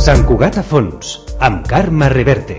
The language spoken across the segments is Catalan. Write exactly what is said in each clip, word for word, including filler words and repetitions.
Sant Cugat a fons, amb Carme Reverte.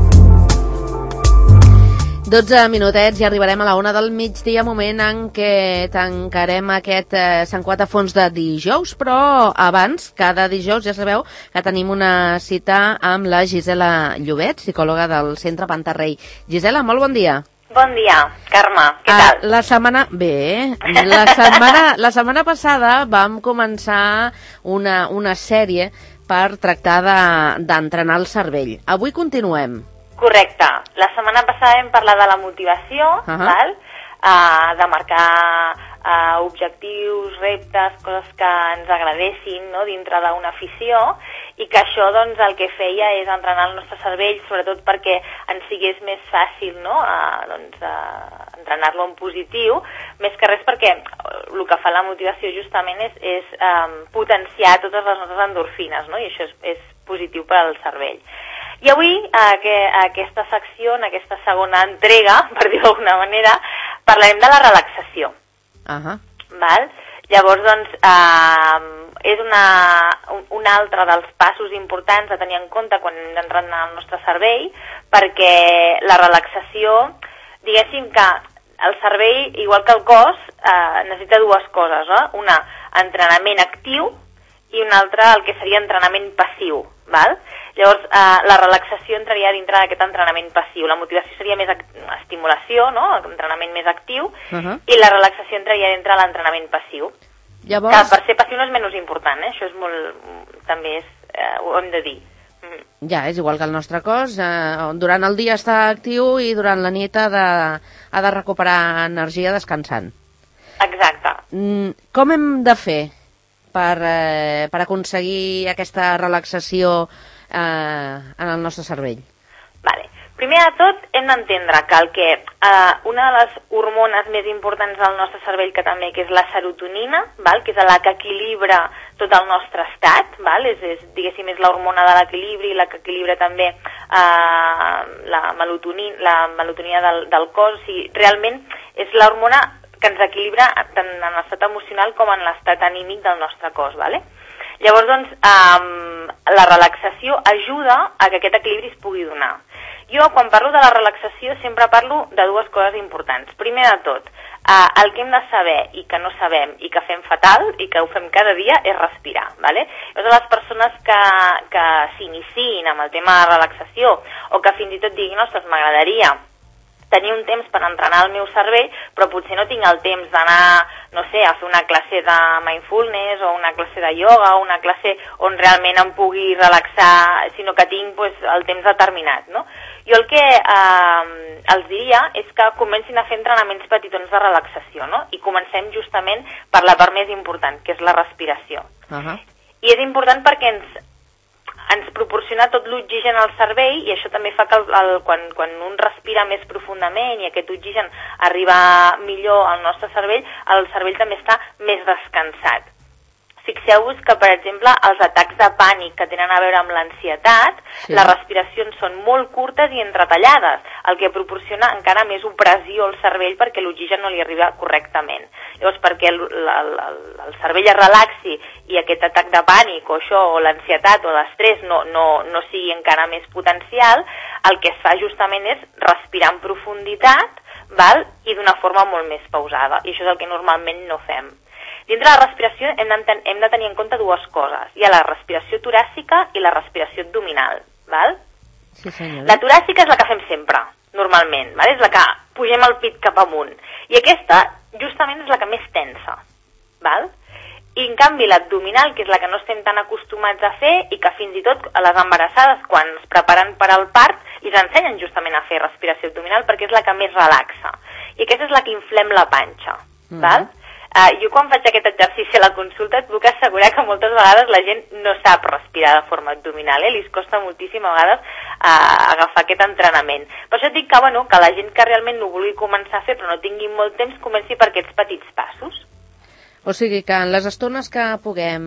dotze minutets i arribarem a la una del migdia, moment en què tancarem aquest eh, Sant Cugat a fons de dijous, però abans, cada dijous, ja sabeu que tenim una cita amb la Gisela Llobet, psicòloga del Centre Pantarrey. Gisela, molt bon dia. Bon dia, Carme, què ah, tal? La setmana... Bé, la setmana, la setmana passada vam començar una, una sèrie per tractar d'entrenar de, el cervell. Avui continuem. Correcte. La setmana passada vam parlar de la motivació, uh -huh. val? Uh, de marcar uh, objectius, reptes, coses que ens agradessin, no?, dintre d'una afició, i que això doncs, el que feia és entrenar el nostre cervell, sobretot perquè ens sigués més fàcil, no?, uh, doncs, uh, entrenar-lo en positiu, més que res perquè el que fa la motivació justament és, és um, potenciar totes les nostres endorfines, no?, i això és, és positiu per al cervell. I avui, a, que, a aquesta secció, en aquesta segona entrega, per dir-ho d'alguna manera, parlarem de la relaxació. Uh -huh. Val? Llavors, doncs, eh, és una, un, un altre dels passos importants a tenir en compte quan hem d'entrenar el nostre cervell, perquè la relaxació, diguéssim que el cervell, igual que el cos, eh, necessita dues coses, no? Una, entrenament actiu, i un altre, el que seria entrenament passiu, val? Llavors, eh, la relaxació entraria dintre d'aquest entrenament passiu. La motivació seria més estimulació, no?, entrenament més actiu, uh -huh. i la relaxació entraria dintre l'entrenament passiu. Llavors... Que per ser passiu no és menys important, eh? Això és molt... també és, eh, ho hem de dir. Mm. Ja, és igual que el nostre cos. Eh, durant el dia està actiu i durant la nit ha de, ha de recuperar energia descansant. Exacte. Mm, com hem de fer per, eh, per aconseguir aquesta relaxació eh, en el nostre cervell? Vale. Primer de tot, hem d'entendre que, el que eh, una de les hormones més importants del nostre cervell, que també que és la serotonina, val? Que és la que equilibra tot el nostre estat, val? És, és, diguéssim, és l'hormona de l'equilibri, la que equilibra també eh, la melatonina, la melatonina del, del cos, o sigui, realment és l'hormona que ens equilibra tant en l'estat emocional com en l'estat anímic del nostre cos, vale? Llavors, doncs, um, la relaxació ajuda a que aquest equilibri es pugui donar. Jo, quan parlo de la relaxació, sempre parlo de dues coses importants. Primer de tot, uh, el que hem de saber i que no sabem i que fem fatal i que ho fem cada dia és respirar, vale? Llavors, les persones que, que s'iniciïn amb el tema de relaxació o que fins i tot diguin, ostres, m'agradaria tenir un temps per entrenar el meu cervell, però potser no tinc el temps d'anar, no sé, a fer una classe de mindfulness o una classe de ioga o una classe on realment em pugui relaxar, sinó que tinc pues, el temps determinat, no? Jo el que eh, els diria és que comencin a fer entrenaments petitons de relaxació, no? I comencem justament per la part més important, que és la respiració. Uh-huh. I és important perquè ens ens proporciona tot l'oxigen al cervell i això també fa que el, el, quan, quan un respira més profundament i aquest oxigen arriba millor al nostre cervell, el cervell també està més descansat. Fixeu-vos que, per exemple, els atacs de pànic que tenen a veure amb l'ansietat, sí. Les respiracions són molt curtes i entretallades, el que proporciona encara més opressió al cervell perquè l'oxigen no li arriba correctament. Llavors, perquè el, el, el, el cervell es relaxi i aquest atac de pànic o això, o l'ansietat o l'estrès no, no, no sigui encara més potencial, el que es fa justament és respirar en profunditat, val? I d'una forma molt més pausada, i això és el que normalment no fem. Dintre de la respiració hem de, hem de tenir en compte dues coses. Hi ha la respiració toràcica i la respiració abdominal, val? Sí, senyora. La toràcica és la que fem sempre, normalment, val? És la que pugem el pit cap amunt. I aquesta, justament, és la que més tensa, val? I, en canvi, l'abdominal, que és la que no estem tan acostumats a fer i que fins i tot a les embarassades, quan es preparen per al part, els ensenyen justament a fer respiració abdominal perquè és la que més relaxa. I aquesta és la que inflem la panxa, mm-hmm. val? Uh, jo quan faig aquest exercici a la consulta et puc assegurar que moltes vegades la gent no sap respirar de forma abdominal, eh? Li costa moltíssim a vegades uh, agafar aquest entrenament. Per això et dic que, bueno, que la gent que realment no vulgui començar a fer però no tingui molt temps comenci per aquests petits passos. O sigui que en les estones que puguem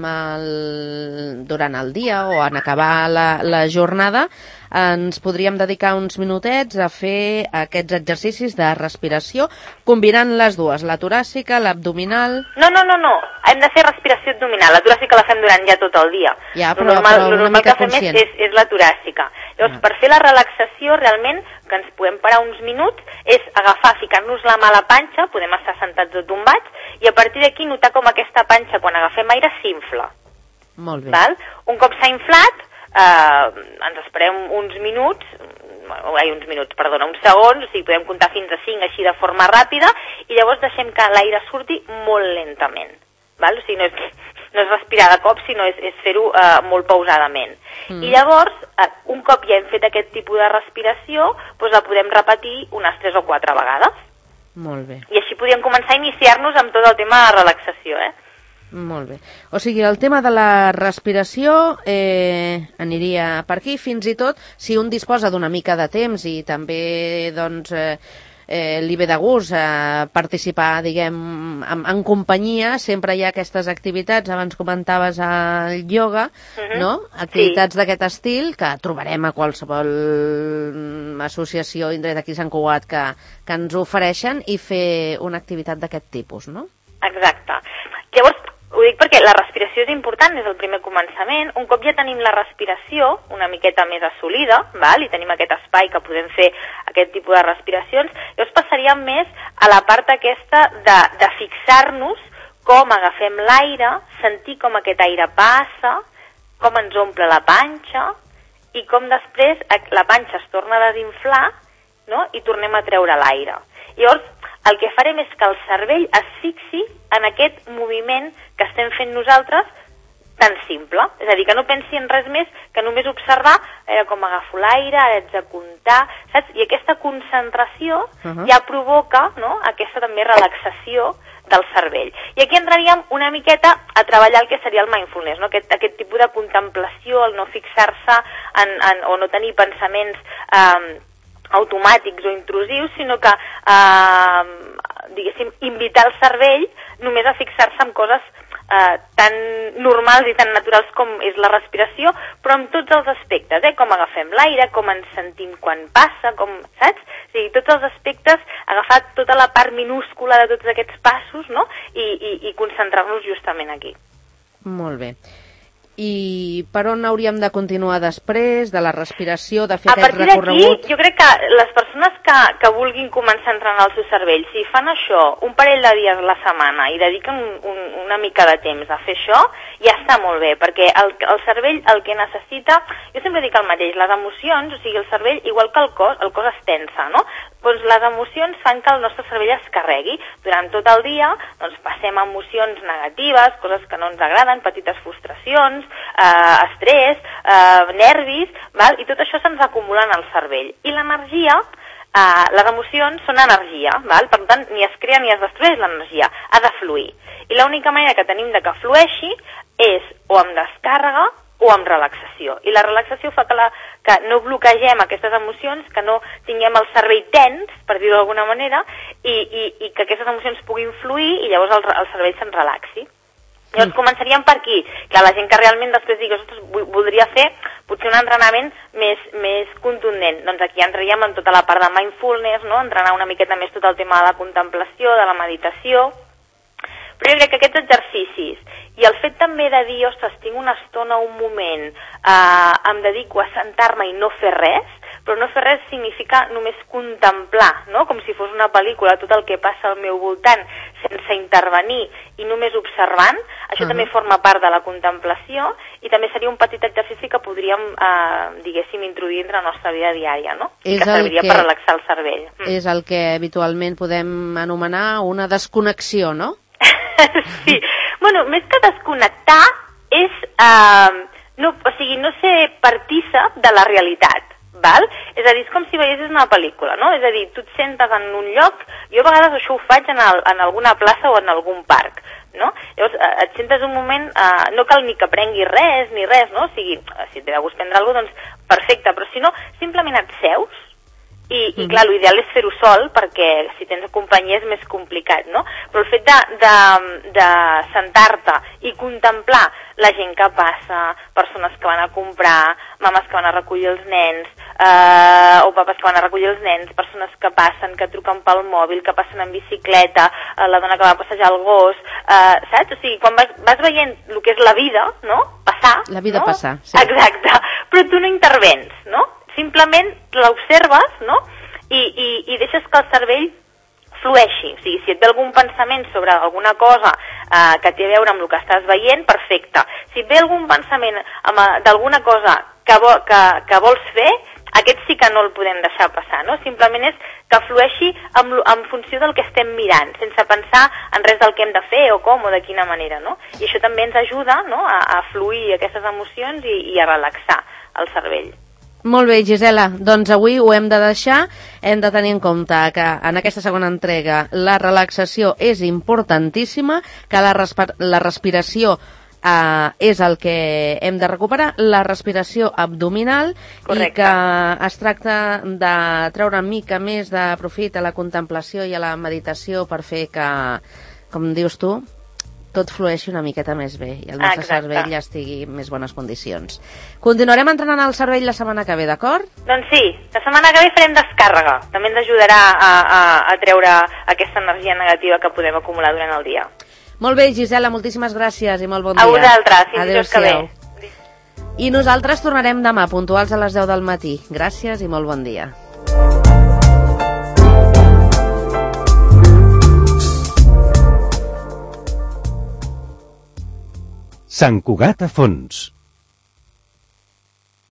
el, durant el dia o en acabar la, la jornada ens podríem dedicar uns minutets a fer aquests exercicis de respiració combinant les dues, la toràcica, l'abdominal... No, no, no, no, hem de fer respiració abdominal, la toràcica la fem durant ja tot el dia. Ja, però, lo normal, però lo una normal mica que fem conscient. és, és, és la toràcica. Llavors, ah. per fer la relaxació, realment, que ens podem parar uns minuts, és agafar, ficar-nos la mà a la panxa, podem estar sentats o tombats, i a partir d'aquí notar com aquesta panxa, quan agafem aire, s'infla. Molt bé. Val? Un cop s'ha inflat, eh, ens esperem uns minuts, ai, uns minuts, perdona, uns segons, o sigui, podem comptar fins a cinc així de forma ràpida, i llavors deixem que l'aire surti molt lentament. Val? O sigui, no és, no és respirar de cop, sinó és, és fer-ho eh, molt pausadament. Mm. I llavors, eh, un cop ja hem fet aquest tipus de respiració, doncs la podem repetir unes tres o quatre vegades. Molt bé. I així podríem començar a iniciar-nos amb tot el tema de relaxació, eh? Molt bé. O sigui, el tema de la respiració eh, aniria per aquí, fins i tot si un disposa d'una mica de temps i també doncs, eh, eh, li ve de gust eh, participar, diguem, en, en companyia, sempre hi ha aquestes activitats, abans comentaves el ioga, uh-huh. no? Activitats sí. d'aquest estil que trobarem a qualsevol associació indret aquí a Sant Cugat que, que ens ofereixen i fer una activitat d'aquest tipus, no? Exacte. Llavors, ho dic perquè la respiració és important, és el primer començament. Un cop ja tenim la respiració una miqueta més assolida, val? I tenim aquest espai que podem fer aquest tipus de respiracions, llavors passaríem més a la part aquesta de, de fixar-nos com agafem l'aire, sentir com aquest aire passa, com ens omple la panxa i com després la panxa es torna a desinflar, no? I tornem a treure l'aire. Llavors, el que farem és que el cervell es fixi en aquest moviment que estem fent nosaltres tan simple. És a dir, que no pensi en res més que només observar eh, com agafo l'aire, ara haig de comptar, saps? I aquesta concentració uh-huh. ja provoca, no?, aquesta també relaxació del cervell. I aquí entraríem una miqueta a treballar el que seria el mindfulness, no? aquest, aquest tipus de contemplació, el no fixar-se en, en, o no tenir pensaments eh, automàtics o intrusius, sinó que, eh, diguéssim, invitar el cervell només a fixar-se en coses eh, tan normals i tan naturals com és la respiració, però en tots els aspectes, eh? Com agafem l'aire, com ens sentim quan passa, com, saps? O sigui, tots els aspectes, agafar tota la part minúscula de tots aquests passos, no? I, i, i concentrar-nos justament aquí. Molt bé. I per on hauríem de continuar després de la respiració, de fer a aquest recorregut? A partir d'aquí, jo crec que les persones que, que vulguin començar a entrenar el seu cervell, si fan això un parell de dies a la setmana i dediquen un, un, una mica de temps a fer això, ja està molt bé, perquè el, el cervell el que necessita, jo sempre dic el mateix, les emocions, o sigui, el cervell, igual que el cos, el cos es tensa, no? Doncs les emocions fan que el nostre cervell es carregui. Durant tot el dia doncs, passem emocions negatives, coses que no ens agraden, petites frustracions, eh, estrès, eh, nervis, val? I tot això se'ns acumula en el cervell. I l'energia, eh, les emocions són energia, val? Per tant, ni es crea ni es destrueix l'energia, ha de fluir. I l'única manera que tenim de que flueixi és o amb descàrrega o amb relaxació. I la relaxació fa que, la, que no bloquegem aquestes emocions, que no tinguem el cervell tens, per dir-ho d'alguna manera, i, i, i que aquestes emocions puguin fluir i llavors el, el cervell se'n relaxi. Llavors mm. començaríem per aquí. Clar, la gent que realment després digui, ostres, voldria fer potser un entrenament més, més contundent. Doncs aquí entraríem en tota la part de mindfulness, no? Entrenar una miqueta més tot el tema de la contemplació, de la meditació. Però jo crec que aquests exercicis i el fet també de dir, ostres, tinc una estona, un moment, eh, em dedico a sentar-me i no fer res, però no fer res significa només contemplar, no? Com si fos una pel·lícula, tot el que passa al meu voltant, sense intervenir i només observant, això uh-huh. també forma part de la contemplació i també seria un petit exercici que podríem, eh, diguéssim, introduir entre la nostra vida diària, no? I que serviria que, per relaxar el cervell. És el que habitualment podem anomenar una desconnexió, no? Sí, bueno, més que desconnectar és, eh, no, o sigui, no ser partícip de la realitat, val? És a dir, és com si veiessis una pel·lícula, no? És a dir, tu et sentes en un lloc, jo a vegades això ho faig en, el, en alguna plaça o en algun parc, no? Llavors, eh, et sentes un moment, eh, no cal ni que prenguis res, ni res, no? O sigui, si et ve de gust prendre alguna cosa, doncs perfecte, però si no, simplement et seus I, i clar, l'ideal és fer-ho sol, perquè si tens companyia és més complicat, no? Però el fet de, de, de sentar-te i contemplar la gent que passa, persones que van a comprar, mames que van a recollir els nens, eh, o papes que van a recollir els nens, persones que passen, que truquen pel mòbil, que passen en bicicleta, eh, la dona que va a passejar el gos, eh, saps? O sigui, quan vas, vas veient el que és la vida, no? Passar, La vida no? passar, sí. Exacte, però tu no intervens, no? Simplement l'observes, no? I, i, i deixes que el cervell flueixi. O sigui, si et ve algun pensament sobre alguna cosa eh, que té a veure amb el que estàs veient, perfecte. Si et ve algun pensament d'alguna cosa que, vo, que, que vols fer, aquest sí que no el podem deixar passar, no? Simplement és que flueixi en, en funció del que estem mirant, sense pensar en res del que hem de fer o com o de quina manera, no? I això també ens ajuda, no?, a, a fluir aquestes emocions i, i a relaxar el cervell. Molt bé, Gisela, doncs avui ho hem de deixar, hem de tenir en compte que en aquesta segona entrega la relaxació és importantíssima, que la, la respiració eh, és el que hem de recuperar, la respiració abdominal. Correcte. I que es tracta de treure una mica més de profit a la contemplació i a la meditació per fer que, com dius tu, tot flueixi una miqueta més bé i el nostre Exacte. cervell ja estigui en més bones condicions. Continuarem entrenant el cervell la setmana que ve, d'acord? Doncs sí, la setmana que ve farem descàrrega. També ens ajudarà a, a, a treure aquesta energia negativa que podem acumular durant el dia. Molt bé, Gisela, moltíssimes gràcies i molt bon dia. A vosaltres, fins dijous que ve. I nosaltres tornarem demà, puntuals a les deu del matí. Gràcies i molt bon dia. Sant Cugat a fons.